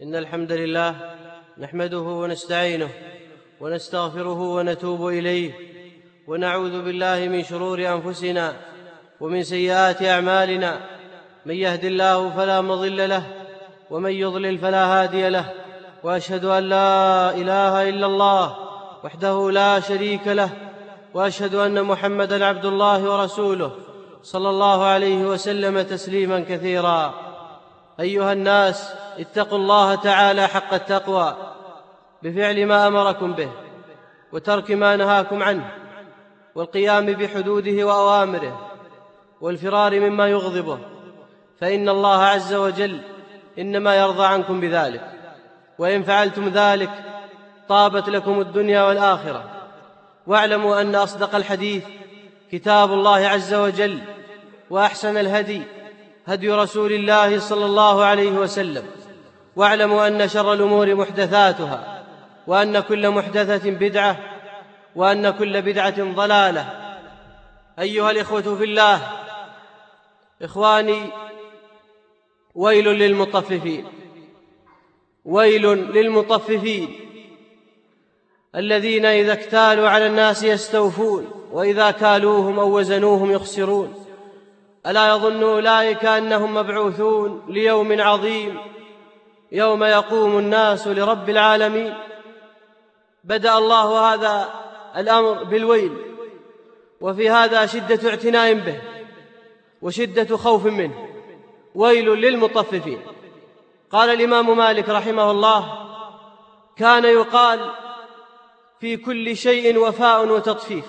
إن الحمد لله نحمده ونستعينه ونستغفره ونتوب إليه، ونعوذ بالله من شرور أنفسنا ومن سيئات أعمالنا. من يهد الله فلا مضل له، ومن يضلل فلا هادي له. وأشهد أن لا إله إلا الله وحده لا شريك له، وأشهد أن محمدًا عبد الله ورسوله صلى الله عليه وسلم تسليمًا كثيرا. أيها الناس، اتقوا الله تعالى حق التقوى بفعل ما أمركم به وترك ما نهاكم عنه، والقيام بحدوده وأوامره، والفرار مما يغضبه، فإن الله عز وجل إنما يرضى عنكم بذلك، وإن فعلتم ذلك طابت لكم الدنيا والآخرة. واعلموا أن أصدق الحديث كتاب الله عز وجل، وأحسن الهدي هدي رسول الله صلى الله عليه وسلم. واعلموا أن شر الأمور محدثاتها، وأن كل محدثة بدعة، وأن كل بدعة ضلالة. أيها الإخوة في الله، إخواني، ويل للمطففين، ويل للمطففين الذين إذا اكتالوا على الناس يستوفون، وإذا كالوهم أو وزنوهم يخسرون. ألا يظن أولئك أنهم مبعوثون ليوم عظيم يوم يقوم الناس لرب العالمين؟ بدأ الله هذا الأمر بالويل، وفي هذا شدة اعتناء به وشدة خوف منه. ويل للمطففين. قال الإمام مالك رحمه الله: كان يقال في كل شيء وفاء وتطفيف،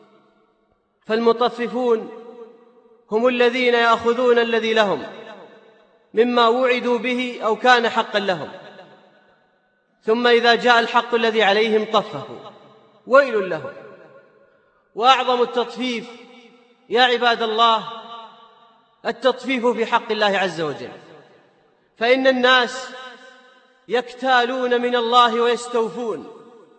فالمطففون هم الذين يأخذون الذي لهم مما وعدوا به أو كان حقا لهم، ثم إذا جاء الحق الذي عليهم طففوا. ويل لهم. وأعظم التطفيف يا عباد الله التطفيف في حق الله عز وجل، فإن الناس يكتالون من الله ويستوفون،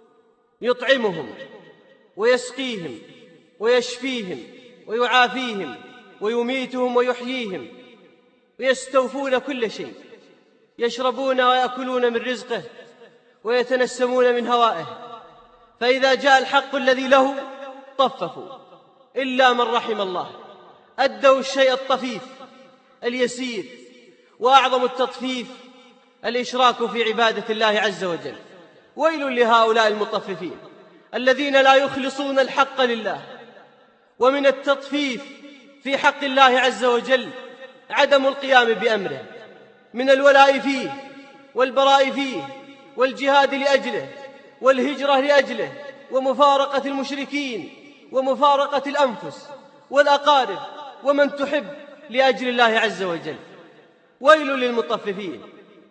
يطعمهم ويسقيهم ويشفيهم ويعافيهم ويميتهم ويحييهم، ويستوفون كل شيء، يشربون ويأكلون من رزقه ويتنسمون من هوائه، فإذا جاء الحق الذي له طففوا، إلا من رحم الله، أدوا الشيء الطفيف اليسير. وأعظم التطفيف الإشراك في عبادة الله عز وجل. ويل لهؤلاء المطففين الذين لا يخلصون الحق لله. ومن التطفيف في حق الله عز وجل عدم القيام بأمره من الولاء فيه والبراء فيه والجهاد لأجله والهجرة لأجله ومفارقة المشركين ومفارقة الأنفس والأقارب ومن تحب لأجل الله عز وجل. ويل للمطففين.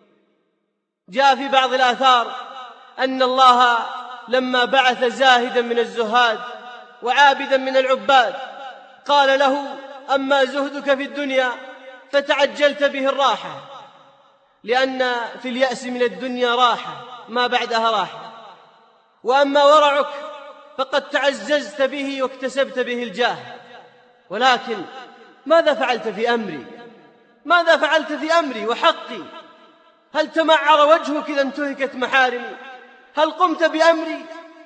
جاء في بعض الآثار أن الله لما بعث زاهدا من الزهاد وعابدا من العباد قال له: أما زهدك في الدنيا فتعجلت به الراحة، لأن في اليأس من الدنيا راحة ما بعدها راحة، وأما ورعك فقد تعززت به واكتسبت به الجاه، ولكن ماذا فعلت في أمري؟ ماذا فعلت في أمري وحقي؟ هل تمعر وجهك إذا انتهكت محارمي؟ هل قمت بأمري؟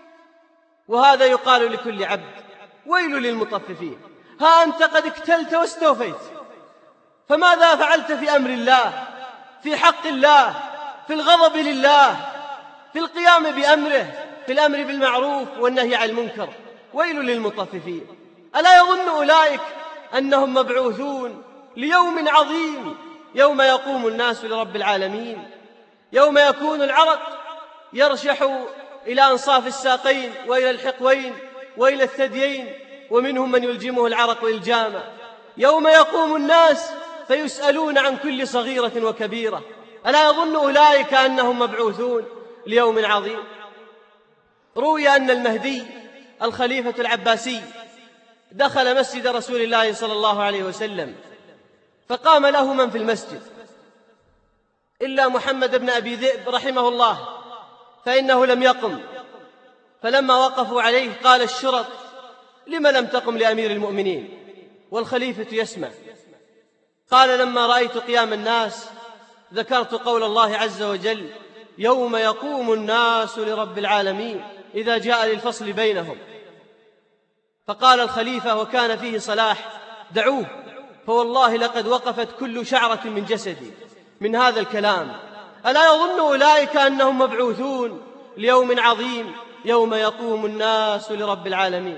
وهذا يقال لكل عبد. ويل للمطففين. ها أنت قد اكتلت واستوفيت، فماذا فعلت في أمر الله، في حق الله، في الغضب لله، في القيام بأمره، في الأمر بالمعروف والنهي عن المنكر؟ ويل للمطففين. ألا يظن أولئك أنهم مبعوثون ليوم عظيم يوم يقوم الناس لرب العالمين، يوم يكون العرق يرشح إلى أنصاف الساقين وإلى الحقوين وإلى الثديين، ومنهم من يلجمه العرق إلجاما، يوم يقوم الناس فيسألون عن كل صغيرة وكبيرة. ألا يظن أولئك أنهم مبعوثون ليوم عظيم؟ روي أن المهدي الخليفة العباسي دخل مسجد رسول الله صلى الله عليه وسلم، فقام له من في المسجد إلا محمد بن أبي ذئب رحمه الله، فإنه لم يقم. فلما وقفوا عليه قال الشرط: لم لم تقم لأمير المؤمنين والخليفة يسمع؟ قال: لما رأيت قيام الناس ذكرت قول الله عز وجل: يوم يقوم الناس لرب العالمين، إذا جاء للفصل بينهم. فقال الخليفة وكان فيه صلاح: دعوه، فوالله لقد وقفت كل شعرة من جسدي من هذا الكلام. ألا يظن أولئك أنهم مبعوثون ليوم عظيم يوم يقوم الناس لرب العالمين؟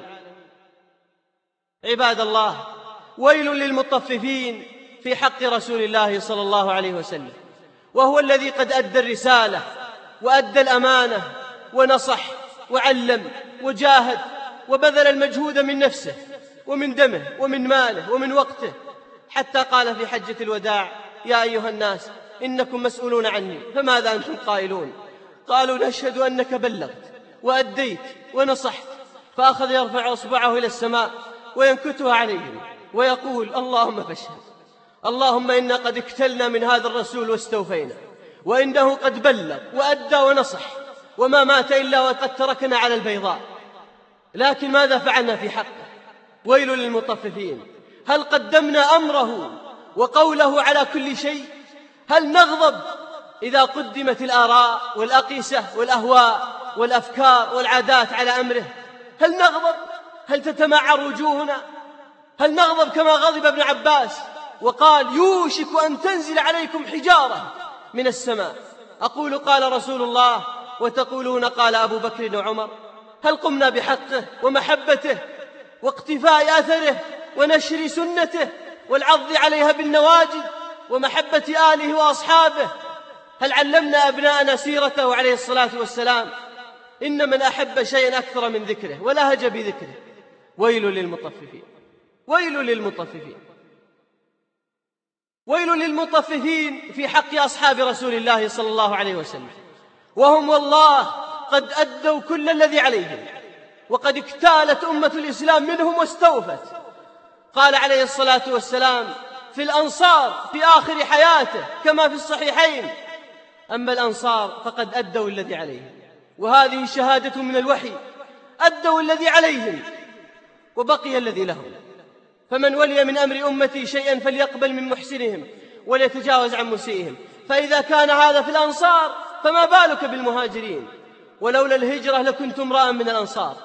عباد الله، ويل للمطففين في حق رسول الله صلى الله عليه وسلم، وهو الذي قد أدى الرسالة وأدى الأمانة ونصح وعلم وجاهد وبذل المجهود من نفسه ومن دمه ومن ماله ومن وقته، حتى قال في حجة الوداع: يا أيها الناس إنكم مسؤولون عني، فماذا أنتم قائلون؟ قالوا: نشهد أنك بلغت وأديت ونصحت. فأخذ يرفع أصبعه إلى السماء وينكتها عليهم ويقول: اللهم فاشهد، اللهم إنا قد اكتلنا من هذا الرسول واستوفينا، وإنه قد بلغ وأدى ونصح، وما مات إلا وقد تركنا على البيضاء. لكن ماذا فعلنا في حقه؟ ويل للمطففين. هل قدمنا أمره وقوله على كل شيء؟ هل نغضب إذا قدمت الآراء والأقيسة والأهواء والأفكار والعادات على أمره؟ هل نغضب؟ هل تتمعر وجوهنا؟ هل نغضب كما غضب ابن عباس وقال: يوشك أن تنزل عليكم حجارة من السماء؟ أقول قال رسول الله وتقولون قال أبو بكر وعمر. هل قمنا بحقه ومحبته واقتفاء أثره ونشر سنته والعض عليها بالنواجذ ومحبة آله وأصحابه؟ هل علمنا أبناءنا سيرته عليه الصلاة والسلام؟ إن من أحب شيئا أكثر من ذكره ولهج بذكره. ويل للمطففين، ويل للمطففين، ويل للمطففين في حق أصحاب رسول الله صلى الله عليه وسلم، وهم والله قد أدوا كل الذي عليهم، وقد اكتالت أمة الإسلام منهم واستوفت. قال عليه الصلاة والسلام في الأنصار في آخر حياته كما في الصحيحين: أما الأنصار فقد أدوا الذي عليهم. وهذه شهادة من الوحي، أدوا الذي عليهم وبقي الذي لهم. فمن ولي من أمر أمتي شيئا فليقبل من محسنهم وليتجاوز عن مسيئهم. فإذا كان هذا في الأنصار فما بالك بالمهاجرين؟ ولولا الهجرة لكنت امرأ من الأنصار.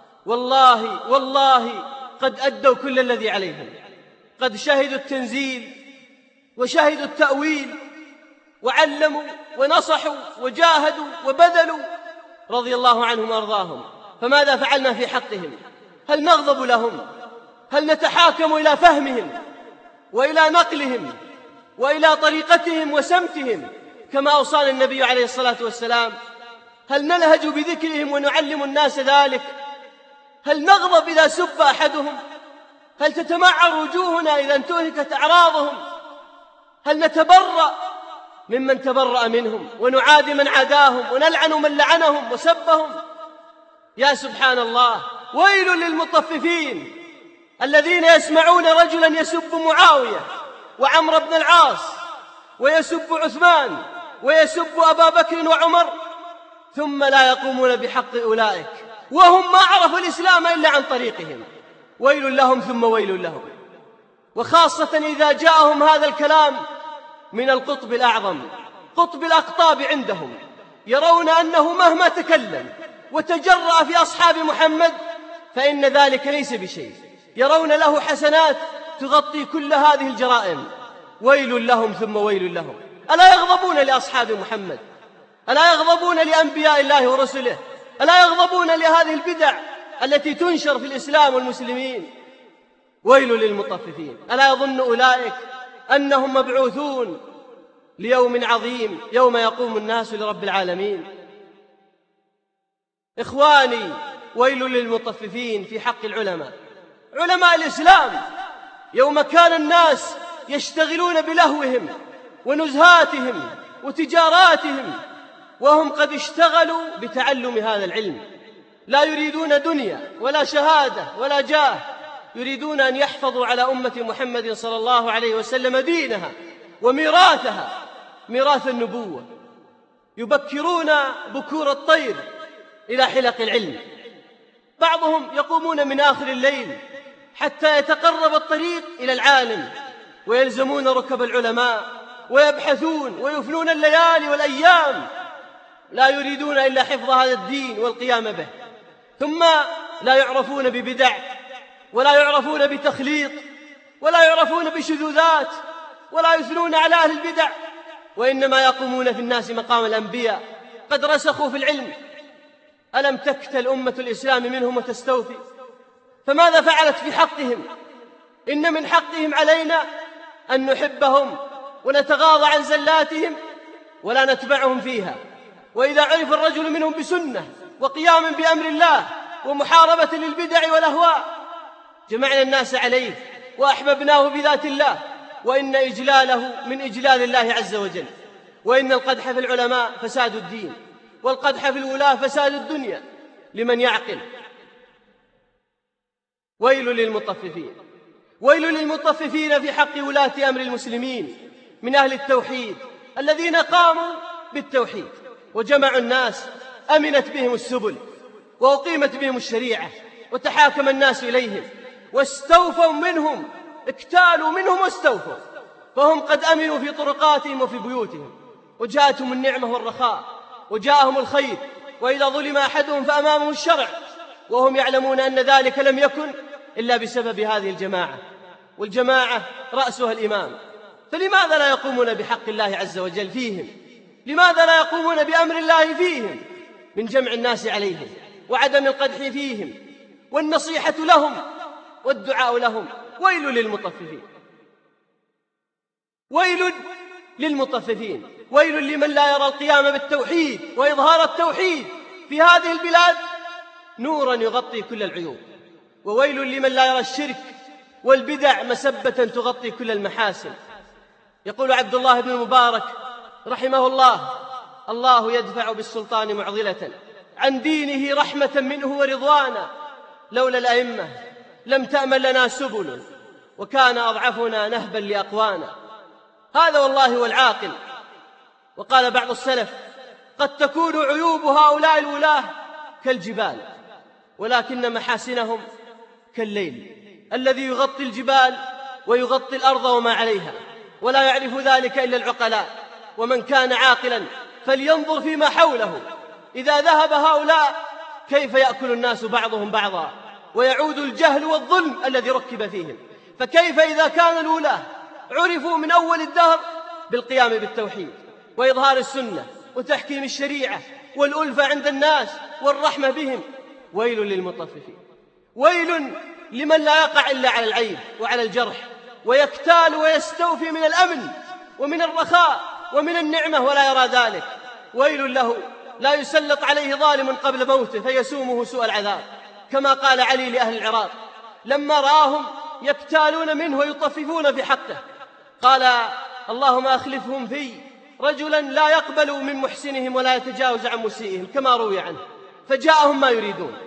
والله والله قد أدوا كل الذي عليهم، قد شهدوا التنزيل وشهدوا التأويل وعلموا ونصحوا وجاهدوا وبذلوا رضي الله عنهم وأرضاهم. فماذا فعلنا في حقهم؟ هل نغضب لهم؟ هل نتحاكم إلى فهمهم وإلى نقلهم وإلى طريقتهم وسمتهم كما أوصانا النبي عليه الصلاة والسلام؟ هل نلهج بذكرهم ونعلم الناس ذلك؟ هل نغضب إذا سب أحدهم؟ هل تتمعر وجوهنا إذا انتهكت أعراضهم؟ هل نتبرأ ممن تبرأ منهم ونعادي من عاداهم ونلعن من لعنهم وسبهم؟ يا سبحان الله، ويل للمطففين الذين يسمعون رجلا يسب معاوية وعمر بن العاص ويسب عثمان ويسب أبا بكر وعمر، ثم لا يقومون بحق أولئك وهم ما عرفوا الإسلام إلا عن طريقهم. ويل لهم ثم ويل لهم. وخاصة إذا جاءهم هذا الكلام من القطب الأعظم، قطب الأقطاب عندهم، يرون أنه مهما تكلم وتجرأ في أصحاب محمد فإن ذلك ليس بشيء، يرون له حسنات تغطي كل هذه الجرائم. ويل لهم ثم ويل لهم. ألا يغضبون لأصحاب محمد؟ ألا يغضبون لأنبياء الله ورسله؟ ألا يغضبون لهذه البدع التي تنشر في الإسلام والمسلمين؟ ويل للمطففين. ألا يظن أولئك أنهم مبعوثون ليوم عظيم يوم يقوم الناس لرب العالمين؟ إخواني، ويل للمطففين في حق العلماء، علماء الإسلام، يوم كان الناس يشتغلون بلهوهم ونزهاتهم وتجاراتهم وهم قد اشتغلوا بتعلم هذا العلم، لا يريدون دنيا ولا شهادة ولا جاه، يريدون أن يحفظوا على أمة محمد صلى الله عليه وسلم دينها وميراثها، ميراث النبوة. يبكرون بكور الطير إلى حلق العلم، بعضهم يقومون من آخر الليل حتى يتقرب الطريق إلى العالم، ويلزمون ركب العلماء ويبحثون ويفنون الليالي والأيام، لا يريدون إلا حفظ هذا الدين والقيام به، ثم لا يعرفون ببدع ولا يعرفون بتخليط ولا يعرفون بشذوذات ولا يثنون على أهل البدع، وإنما يقومون في الناس مقام الأنبياء قد رسخوا في العلم. ألم تكتل أمة الإسلام منهم وتستوفي؟ فماذا فعلت في حقهم؟ إن من حقهم علينا أن نحبهم ونتغاضى عن زلاتهم ولا نتبعهم فيها. وإذا عرف الرجل منهم بسنة وقيام بأمر الله ومحاربة للبدع والأهواء جمعنا الناس عليه وأحببناه بذات الله، وإن إجلاله من إجلال الله عز وجل. وإن القدح في العلماء فساد الدين، والقدح في الولاة فساد الدنيا لمن يعقل. ويل للمطففين، ويل للمطففين في حق ولاة أمر المسلمين من أهل التوحيد الذين قاموا بالتوحيد وجمعوا الناس، أمنت بهم السبل وأقيمت بهم الشريعة وتحاكم الناس إليهم واستوفوا منهم، اكتالوا منهم واستوفوا، فهم قد أمنوا في طرقاتهم وفي بيوتهم، وجاءتهم النعمة والرخاء وجاءهم الخير، وإذا ظلم أحدهم فأمامه الشرع، وهم يعلمون أن ذلك لم يكن إلا بسبب هذه الجماعة، والجماعة رأسها الإمام. فلماذا لا يقومون بحق الله عز وجل فيهم؟ لماذا لا يقومون بأمر الله فيهم من جمع الناس عليهم وعدم القدح فيهم والنصيحة لهم والدعاء لهم؟ ويل للمطففين، ويل للمطففين، ويل لمن لا يرى القيام بالتوحيد وإظهار التوحيد في هذه البلاد نورا يغطي كل العيوب، وويل لمن لا يرى الشرك والبدع مسبة تغطي كل المحاسن. يقول عبد الله بن المبارك رحمه الله: الله يدفع بالسلطان معضلة عن دينه رحمة منه ورضوانا، لولا الأئمة لم تأمن لنا سبل وكان أضعفنا نهبا لأقوانا. هذا والله هو العاقل. وقال بعض السلف: قد تكون عيوب هؤلاء الولاة كالجبال، ولكن محاسنهم كالليل الذي يغطي الجبال ويغطي الأرض وما عليها، ولا يعرف ذلك إلا العقلاء. ومن كان عاقلا فلينظر فيما حوله، إذا ذهب هؤلاء كيف يأكل الناس بعضهم بعضا ويعود الجهل والظلم الذي ركب فيهم. فكيف إذا كان الولاة عرفوا من أول الدهر بالقيام بالتوحيد وإظهار السنة وتحكيم الشريعة والألفة عند الناس والرحمة بهم؟ ويل للمطففين، ويل لمن لا يقع إلا على العيب وعلى الجرح، ويكتال ويستوفي من الأمن ومن الرخاء ومن النعمة ولا يرى ذلك. ويل له لا يسلط عليه ظالم قبل موته فيسومه سوء العذاب، كما قال علي لأهل العراق لما رآهم يكتالون منه ويطففون في حقه، قال: اللهم أخلفهم في رجلا لا يقبل من محسنهم ولا يتجاوز عن مسيئهم، كما روي عنه، فجاءهم ما يريدون.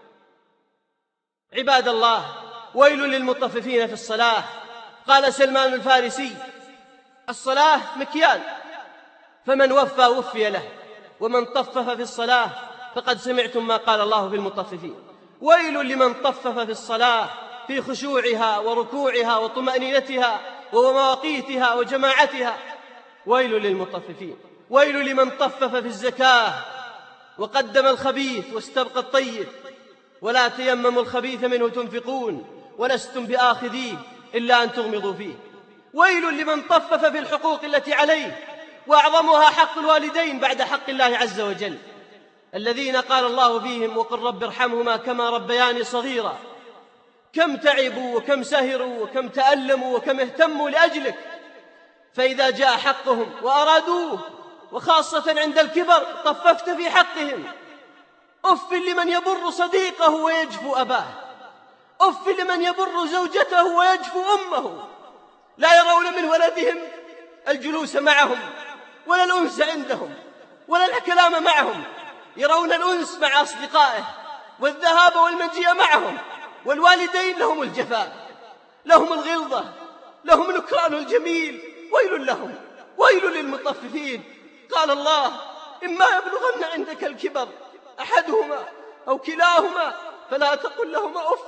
عباد الله، ويل للمطففين في الصلاة. قال سلمان الفارسي: الصلاة مكيال، فمن وفى وفي له، ومن طفف في الصلاة فقد سمعتم ما قال الله في المطففين. ويل لمن طفف في الصلاة في خشوعها وركوعها وطمأنينتها ومواقيتها وجماعتها. ويل للمطففين، ويل لمن طفف في الزكاة وقدم الخبيث واستبقى الطيب. ولا تيمموا الخبيث منه تنفقون ولستم بآخذيه إلا أن تغمضوا فيه. ويل لمن طفف في الحقوق التي عليه، وأعظمها حق الوالدين بعد حق الله عز وجل، الذين قال الله فيهم: وقل رب ارحمهما كما ربياني صغيرا. كم تعبوا وكم سهروا وكم تألموا وكم اهتموا لأجلك، فإذا جاء حقهم وأرادوه وخاصة عند الكبر طففت في حقهم. أف لمن يبر صديقه ويجفو أباه، أف لمن يبر زوجته ويجفو أمه. لا يرون من ولدهم الجلوس معهم ولا الأنس عندهم ولا الكلام معهم، يرون الأنس مع أصدقائه والذهاب والمجيء معهم. والوالدين لهم الجفاء، لهم الغلظة، لهم نكران الجميل. ويل لهم، ويل للمطففين. قال الله: إما يبلغن عندك الكبر أحدهما أو كلاهما فلا تقل لهما أف،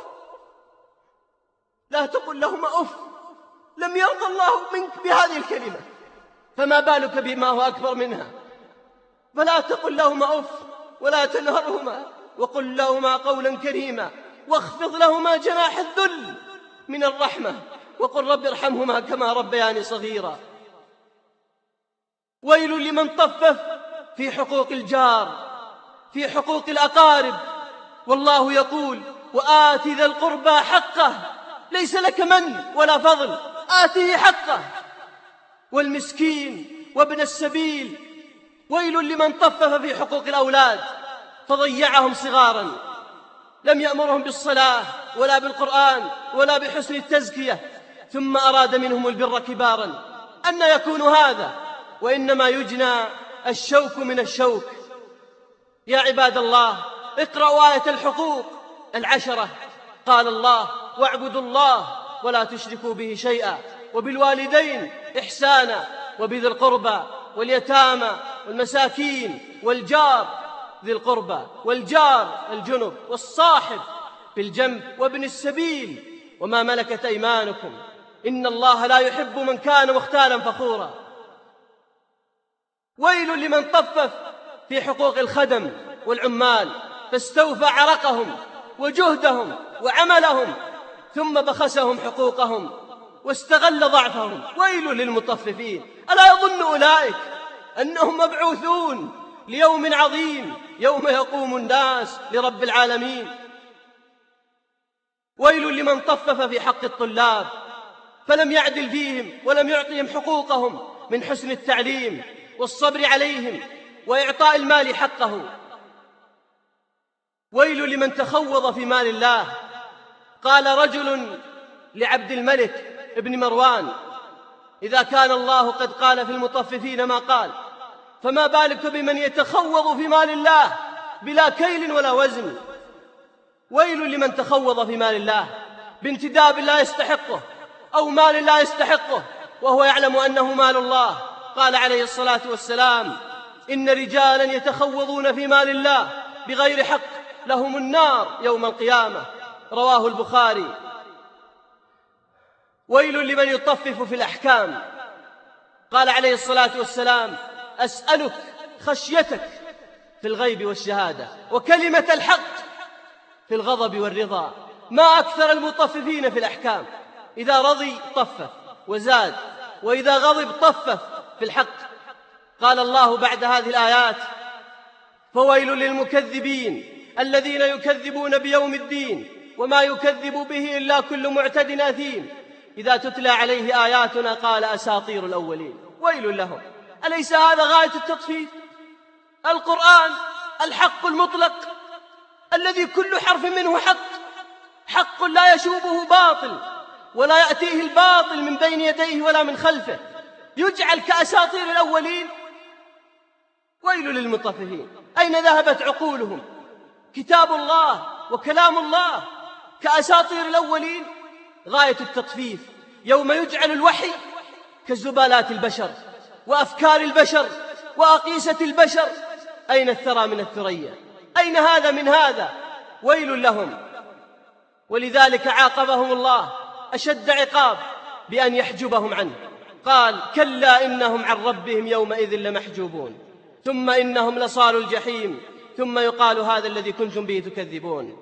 لا تقل لهما أف. لم يرضى الله منك بهذه الكلمة، فما بالك بما هو أكبر منها؟ فلا تقل لهما أف ولا تنهرهما وقل لهما قولا كريما واخفض لهما جناح الذل من الرحمة وقل رب ارحمهما كما ربياني صغيرا. ويل لمن طفف في حقوق الجار، في حقوق الأقارب، والله يقول وآت ذا القربى حقه، ليس لك من ولا فضل، آته حقه، والمسكين وابن السبيل. ويل لمن طفف في حقوق الأولاد فضيعهم صغارا، لم يأمرهم بالصلاة ولا بالقرآن ولا بحسن التزكية، ثم أراد منهم البر كبارا. أن يكون هذا؟ وإنما يجنى الشوك من الشوك. يا عباد الله، اقرأوا آية الحقوق 10. قال الله واعبدوا الله ولا تشركوا به شيئا وبالوالدين إحسانا وبذي القربى واليتامى والمساكين والجار ذي القربى والجار الجنب والصاحب بالجنب وابن السبيل وما ملكت أيمانكم إن الله لا يحب من كان مختالا فخورا. ويل لمن طفف في حقوق الخدم والعمال فاستوفى عرقهم وجهدهم وعملهم ثم بخسهم حقوقهم واستغل ضعفهم. ويل للمطففين. ألا يظن أولئك أنهم مبعوثون ليوم عظيم يوم يقوم الناس لرب العالمين؟ ويل لمن طفف في حق الطلاب فلم يعدل فيهم ولم يعطهم حقوقهم من حسن التعليم والصبر عليهم وإعطاء المال حقه. ويل لمن تخوض في مال الله. قال رجل لعبد الملك ابن مروان: إذا كان الله قد قال في المطففين ما قال، فما بالك بمن يتخوض في مال الله بلا كيل ولا وزن؟ ويل لمن تخوض في مال الله بانتداب لا يستحقه أو مال لا يستحقه وهو يعلم أنه مال الله. قال عليه الصلاة والسلام: إن رجالا يتخوضون في مال الله بغير حق لهم النار يوم القيامة. رواه البخاري. ويل لمن يطفف في الأحكام. قال عليه الصلاة والسلام: أسألك خشيتك في الغيب والشهادة وكلمة الحق في الغضب والرضا. ما أكثر المطففين في الأحكام، إذا رضي طفف وزاد، وإذا غضب طفف في الحق. قال الله بعد هذه الآيات: فويل للمكذبين الذين يكذبون بيوم الدين وما يكذب به إلا كل معتد أثيم إذا تتلى عليه آياتنا قال أساطير الأولين. ويل لهم. أليس هذا غاية التطفيف؟ القرآن الحق المطلق الذي كل حرف منه حق لا يشوبه باطل ولا يأتيه الباطل من بين يديه ولا من خلفه، يجعل كأساطير الأولين. ويل للمطففين. أين ذهبت عقولهم؟ كتاب الله وكلام الله كأساطير الأولين. غاية التطفيف يوم يجعل الوحي كزبالات البشر وأفكار البشر وأقيسة البشر. أين الثرى من الثريا؟ أين هذا من هذا؟ ويل لهم. ولذلك عاقبهم الله أشد عقاب بأن يحجبهم عنه. قال: كلا إنهم عن ربهم يومئذ لمحجوبون ثم إنهم لصالوا الجحيم ثم يقال هذا الذي كنتم به تكذبون.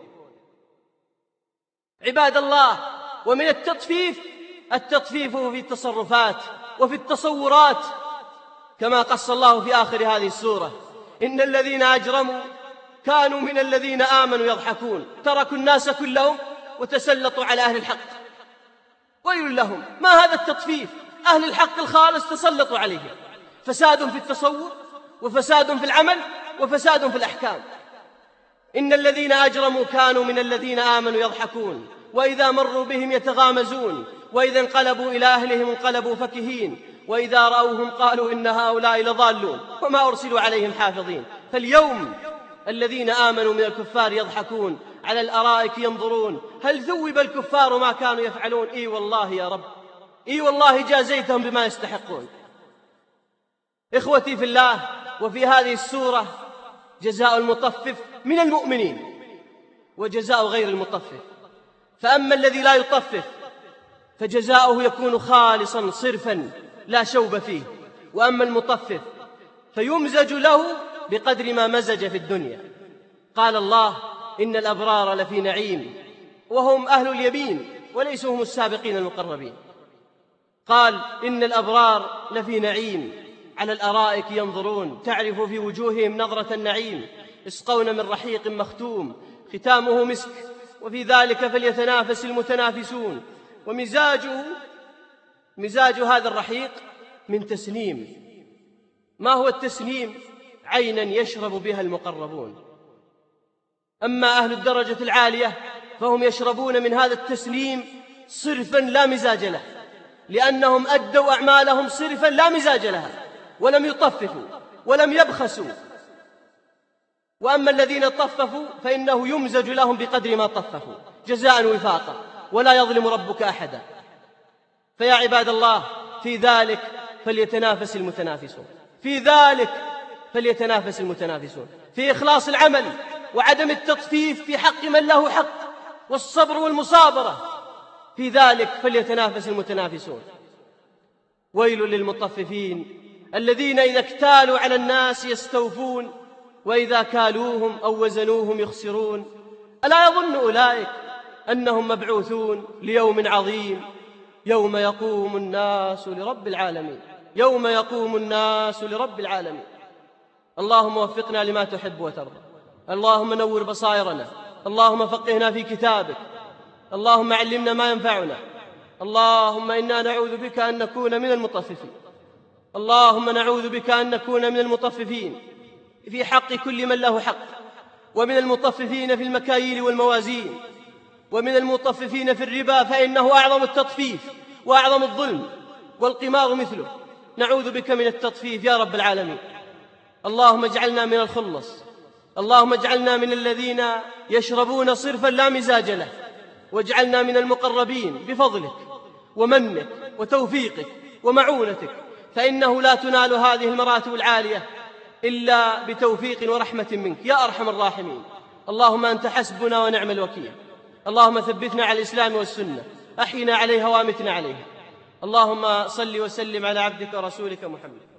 عباد الله، ومن التطفيف في التصرفات وفي التصورات، كما قص الله في آخر هذه السورة: إن الذين أجرموا كانوا من الذين آمنوا يضحكون تركوا الناس كلهم وتسلطوا على أهل الحق. ويل لهم. ما هذا التطفيف؟ أهل الحق الخالص تسلطوا عليهم. فساد في التصور وفساد في العمل وفساد في الأحكام. إن الذين أجرموا كانوا من الذين آمنوا يضحكون وإذا مروا بهم يتغامزون وإذا انقلبوا إلى أهلهم انقلبوا فكهين وإذا رأوهم قالوا إن هؤلاء لضالون وما أرسلوا عليهم حافظين. فاليوم الذين آمنوا من الكفار يضحكون على الأرائك ينظرون هل ذوب الكفار ما كانوا يفعلون. إي والله يا رب، إي والله جازيتهم بما يستحقون. إخوتي في الله، وفي هذه السورة جزاء المطفف من المؤمنين وجزاء غير المطفف. فأما الذي لا يطفف فجزاؤه يكون خالصا صرفا لا شوب فيه، وأما المطفف فيمزج له بقدر ما مزج في الدنيا. قال الله: إن الأبرار لفي نعيم، وهم أهل اليمين وليسوا هم السابقين المقربين. قال: إن الأبرار لفي نعيم على الأرائك ينظرون تعرف في وجوههم نظرة النعيم يسقون من رحيق مختوم ختامه مسك وفي ذلك فليتنافس المتنافسون. مزاج هذا الرحيق من تسنيم. ما هو التسنيم؟ عينا يشرب بها المقربون. أما أهل الدرجة العالية فهم يشربون من هذا التسنيم صرفا لا مزاج له، لأنهم أدوا أعمالهم صرفا لا مزاج لها، ولم يطففوا ولم يبخسوا. وأما الذين طففوا فإنه يمزج لهم بقدر ما طففوا جزاء وفاقا، ولا يظلم ربك أحدا. فيا عباد الله، في ذلك فليتنافس المتنافسون، في ذلك فليتنافس المتنافسون، في إخلاص العمل وعدم التطفيف في حق من له حق والصبر والمصابرة، في ذلك فليتنافس المتنافسون. ويل للمطففين الذين إذا اكتالوا على الناس يستوفون وإذا كالوهم أو وزنوهم يخسرون. ألا يظن أولئك أنهم مبعوثون ليوم عظيم يوم يقوم الناس لرب العالمين، يوم يقوم الناس لرب العالمين. اللهم وفقنا لما تحب وترضى، اللهم نور بصائرنا، اللهم فقهنا في كتابك، اللهم علمنا ما ينفعنا، اللهم إنا نعوذ بك أن نكون من المطففين، اللهم نعوذ بك أن نكون من المطففين في حق كل من له حق، ومن المطففين في المكاييل والموازين، ومن المطففين في الربا فإنه أعظم التطفيف وأعظم الظلم، والقمار مثله. نعوذ بك من التطفيف يا رب العالمين. اللهم اجعلنا من الخلص، اللهم اجعلنا من الذين يشربون صرفا لا مزاج له، واجعلنا من المقربين بفضلك ومنك وتوفيقك ومعونتك، فإنه لا تنال هذه المراتب العالية إلا بتوفيق ورحمة منك يا أرحم الراحمين. اللهم أنت حسبنا ونعم الوكيل. اللهم ثبتنا على الإسلام والسنة، أحينا عليها وامتنا عليها. اللهم صل وسلم على عبدك ورسولك محمد.